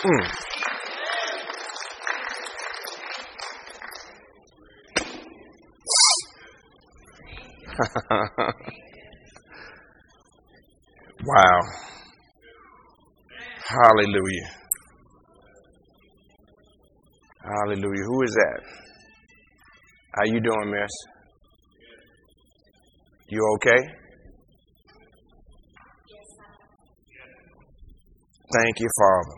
Wow. Hallelujah. Hallelujah. Who is that? How you doing, miss? You okay? Thank you, Father.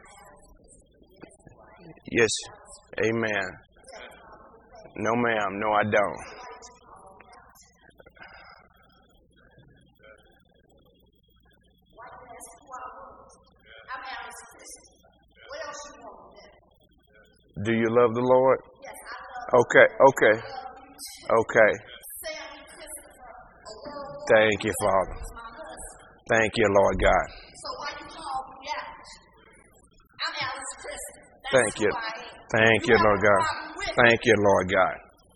Yes. Amen. No, ma'am. No, I don't. Do you love the Lord? Okay, okay, okay. Thank you, Father. Thank you, Lord God. Thank you. Thank you, Lord God. Thank you, Lord God.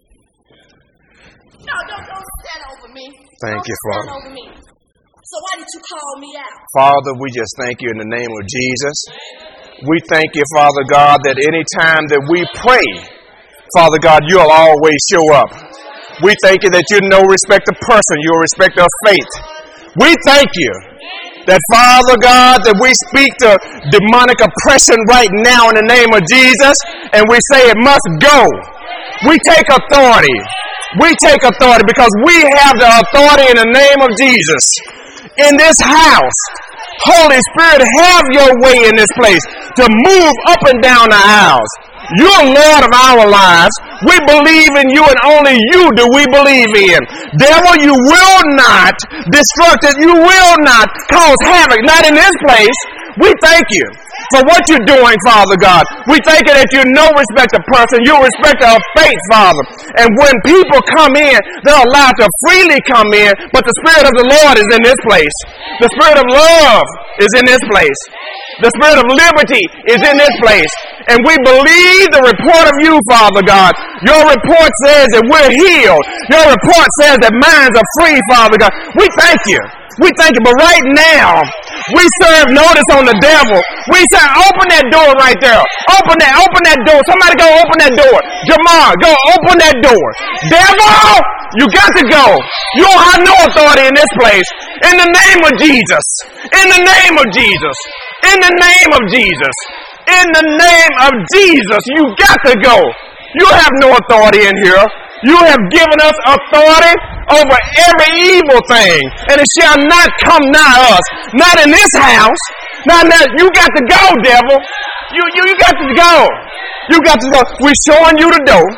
No, don't stand over me. Thank you, Father. Stand over me. So why did you call me out? Father, we just thank you in the name of Jesus. We thank you, Father God, that any time that we pray, Father God, you'll always show up. We thank you that you're no respecter of person, you're a respecter of faith. We thank you that, Father God, that we speak to demonic oppression right now in the name of Jesus, and we say it must go. We take authority. We take authority because we have the authority in the name of Jesus. In this house, Holy Spirit, have your way in this place to move up and down the aisles. You're Lord of our lives. We believe in you and only you do we believe in. Devil, you will not destruct it. You will not cause havoc. Not in this place. We thank you for what you're doing, Father God. We thank you that you're no respecter of person. You're a respecter of faith, Father. And when people come in, they're allowed to freely come in, but the Spirit of the Lord is in this place. The Spirit of love is in this place. The Spirit of liberty is in this place. And we believe the report of you, Father God. Your report says that we're healed. Your report says that minds are free, Father God. We thank you. We thank you. But right now, we serve notice on the devil. We say, open that door right there. Open that door. Somebody go open that door. Jamar, go open that door. Devil, you got to go. You don't have no authority in this place. In the name of Jesus. In the name of Jesus. In the name of Jesus. In the name of Jesus, you got to go. You have no authority in here. You have given us authority over every evil thing, and it shall not come nigh us. Not in this house. Not that you got to go, devil. You got to go. You got to go. We're showing you the door,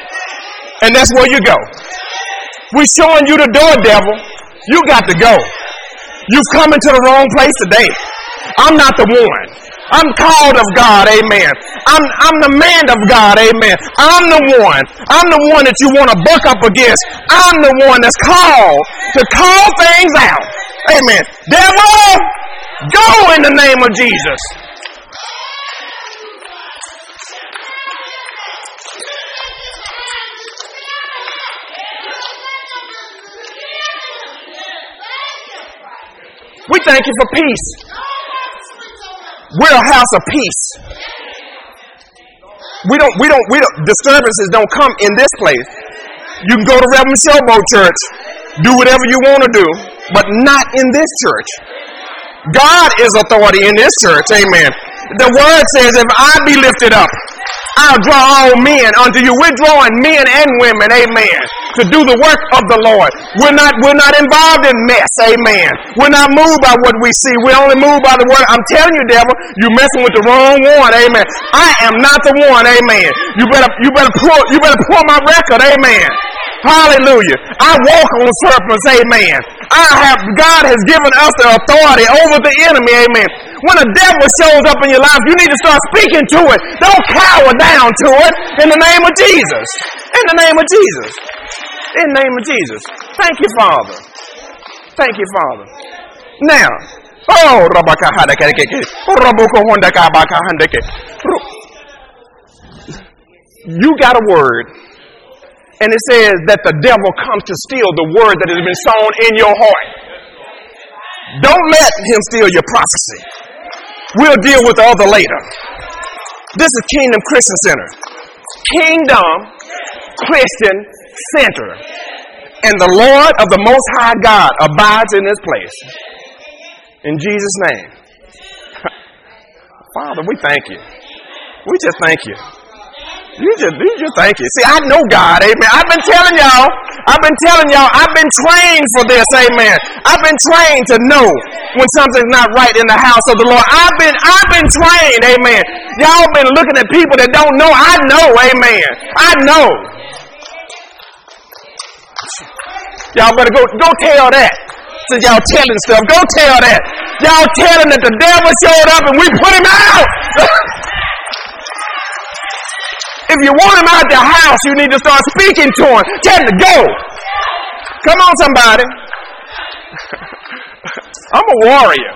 and that's where you go. We're showing you the door, devil. You got to go. You've come into the wrong place today. I'm not the one. I'm called of God, amen. I'm the man of God, amen. I'm the one that you want to buck up against. I'm the one that's called to call things out. Amen. Devil, go in the name of Jesus. We thank you for peace. We're a house of peace. We don't, disturbances don't come in this place. You can go to Reverend Showboat Church, do whatever you want to do, but not in this church. God is authority in this church, amen. The word says, if I be lifted up, I'll draw all men unto you. We're drawing men and women, amen, to do the work of the Lord. We're not involved in mess, amen. We're not moved by what we see. We're only moved by the word. I'm telling you, devil, you're messing with the wrong one, amen. I am not the one, amen. You better pull my record, amen. Hallelujah. I walk on serpents, amen. God has given us the authority over the enemy, amen. When a devil shows up in your life, you need to start speaking to it. Don't cower down to it in the name of Jesus. In the name of Jesus. In the name of Jesus. Thank you, Father. Thank you, Father. Now, you got a word. And it says that the devil comes to steal the word that has been sown in your heart. Don't let him steal your prophecy. We'll deal with the other later. This is Kingdom Christian Center. Kingdom Christian Center. And the Lord of the Most High God abides in this place. In Jesus' name. Father, we thank you. We just thank you. You just thank you. See, I know God, amen. I've been telling y'all, I've been trained for this, amen. I've been trained to know when something's not right in the house of the Lord. I've been trained, amen. Y'all been looking at people that don't know. I know, amen. I know. Y'all better go tell that. Since y'all telling stuff, go tell that. Y'all telling that the devil showed up and we put him out. If you want him out the house, you need to start speaking to him. Tell him to go. Come on, somebody. I'm a warrior.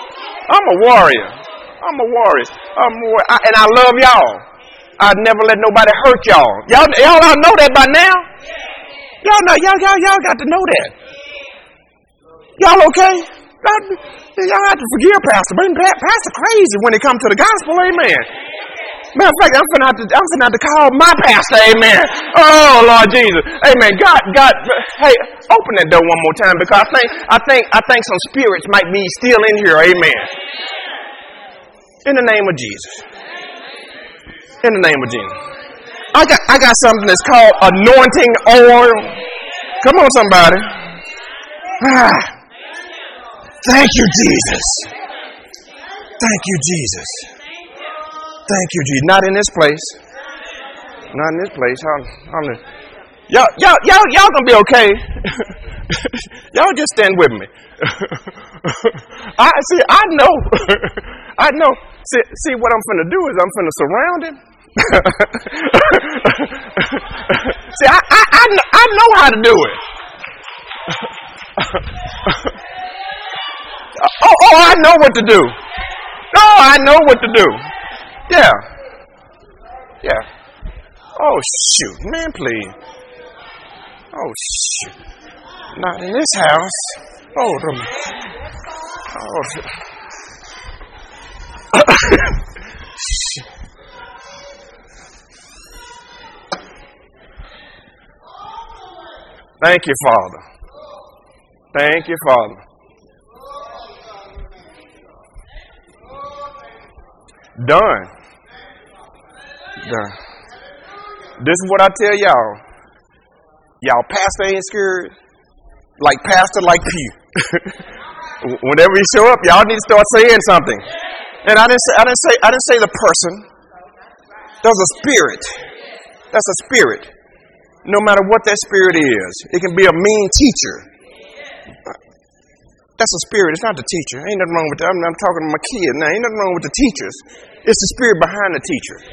And I love y'all. I'd never let nobody hurt y'all. Y'all know that by now? Y'all got to know that. Y'all okay? Y'all have to forgive Pastor. Pastor crazy when it comes to the gospel, amen. Matter of fact, I'm finna have to call my pastor, amen. Oh, Lord Jesus. Amen. God, hey, open that door one more time because I think some spirits might be still in here, amen. In the name of Jesus. In the name of Jesus. I got something that's called anointing oil. Come on, somebody. Thank you, Jesus. Thank you, Jesus. Thank you, Jesus. Not in this place. Not in this place. Y'all gonna be okay. Y'all just stand with me. I know. See, what I'm finna do is I'm finna surround him. See, I know how to do it. I know what to do. I know what to do. Yeah. Oh, shoot. Man, please. Oh, shoot. Not in this house. Thank you, Father. Thank you, Father. Done. This is what I tell y'all. Y'all pastor ain't scared. Like pastor, like Pew. Whenever he show up, y'all need to start saying something. And I didn't say the person. There's a spirit. That's a spirit. No matter what that spirit is, it can be a mean teacher. That's a spirit. It's not the teacher. Ain't nothing wrong with that. I'm talking to my kid now. Ain't nothing wrong with the teachers. It's the spirit behind the teacher.